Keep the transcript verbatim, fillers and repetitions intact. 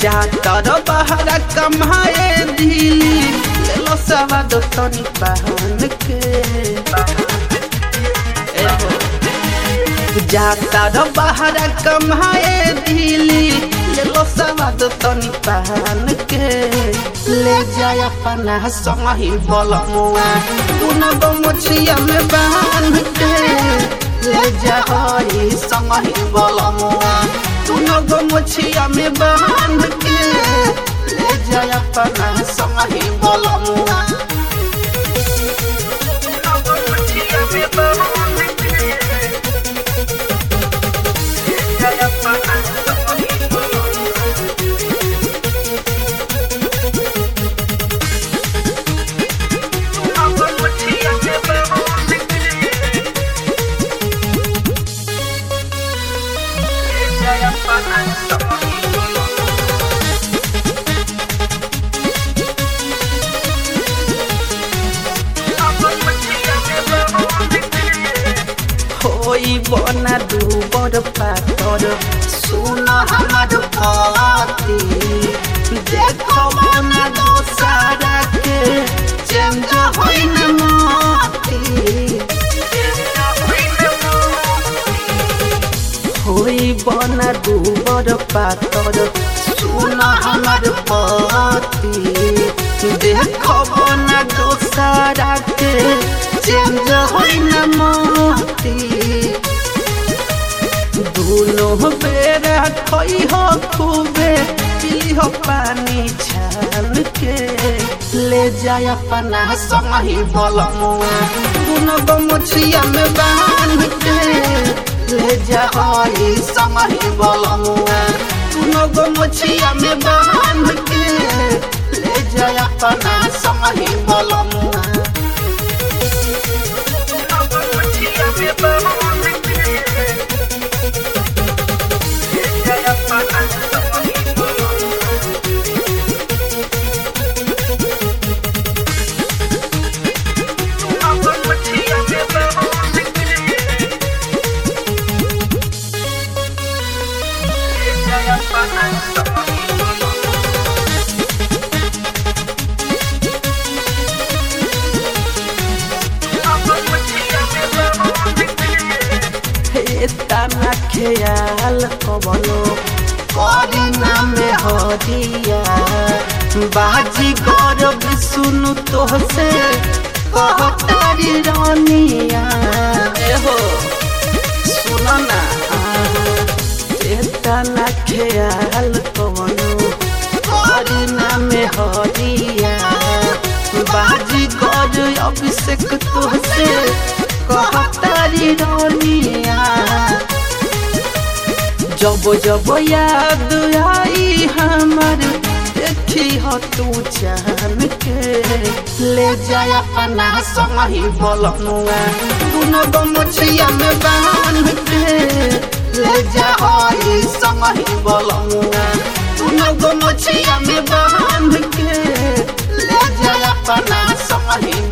जाता रो बाहर कमाए दिली ले लो सवाद तनी पहन के जाता रो बाहर कमाए दिली ले लो सवाद तनी पहन के ले जाय अपना संगी बलमुआ तूना गमछिया में बांध के ले जाई संगी बलमुआ तूना गमछिया में बांध के ले जाय अपना संगी बलमुआ तूना गमछिया में बांध के ले जाय अपना संगी बलमुआ तूना गमछिया में बांध के ले जाय अपना संगी होई बना दूबर पातर सुन हमार पति देखो बना दोसारा के चेंज होई न मोती होई बना दूबर पातर सुन हमार पति देखो बना दोसारा के चेंज होई न मोती दोनों बेरा खोई हो खूबे पी हो पानी छान के ले जाय अपना संगी बलमुआ दोनों गमछिया में बांध के ले जाई संगी बलमुआ दोनों गमछिया में बांध के ले जाय अपना संगी बलमुआ दोनों गमछिया में बांध के ले जाय अपना संगी बलमुआ दोनों गमछिया में बांध के ले जाय अपना संगी तना ख्याल कबलो करीना में हदिया बाजी गौरव सुनु तो से कहतारी रानिया हो सुनो ना तना ख्याल कबलो करीना में हदिया बाजी गौरव अभिषेक तो से कहतारी रानिया जब जब याद आई हमार देखी हो तू जान के ले जाय अपना संगी बलमुआ दोनों गमछिया में बांध के ले जाई संगी बलमुआ दोनों गमछिया में बांध के ले जाय अपना संगी